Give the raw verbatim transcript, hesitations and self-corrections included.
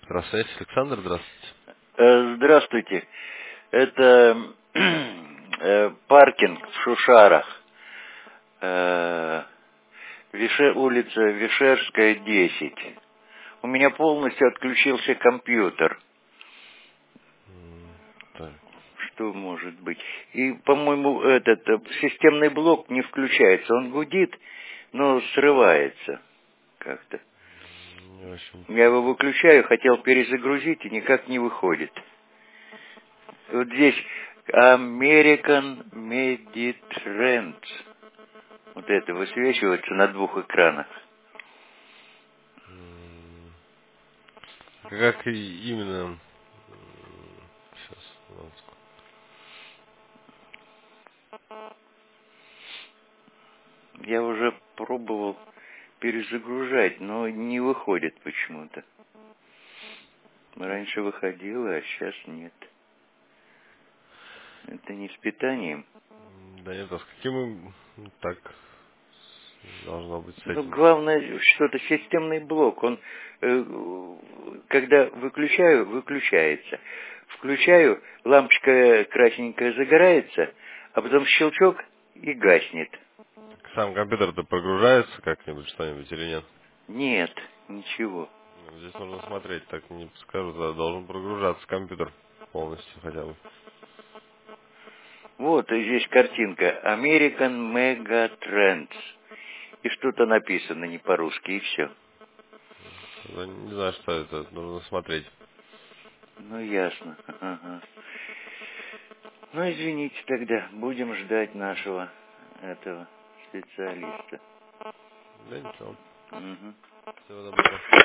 Здравствуйте, Александр, здравствуйте. Здравствуйте. Это э, паркинг в Шушарах. Э, Више, улица Вишерская, десять. У меня полностью отключился компьютер. Так. Что может быть? И, по-моему, этот э, системный блок не включается. Он гудит, но срывается как-то. В общем, Я его выключаю, хотел перезагрузить, и никак не выходит. Вот здесь American Meditrends. Вот это высвечивается на двух экранах. м, как и именно... Сейчас, Я уже пробовал перезагружать, но не выходит почему-то. Раньше выходило, а сейчас нет. Это не с питанием. да нет, а с каким так должно быть с Ну, этим? главное, что-то системный блок. Он, э, когда выключаю, выключается. Включаю, лампочка красненькая загорается, а потом щелчок и гаснет. Сам компьютер-то прогружается как-нибудь, что-нибудь или нет? Нет, ничего. Ну, здесь нужно смотреть, так не скажу, да, должен прогружаться компьютер полностью хотя бы. Вот и здесь картинка American Megatrends. И что-то написано не по-русски, и все. Я не знаю, что это, нужно смотреть. Ну, ясно. Ага. Ну, извините тогда, будем ждать нашего этого специалиста. Да ничего. Угу. Всего доброго.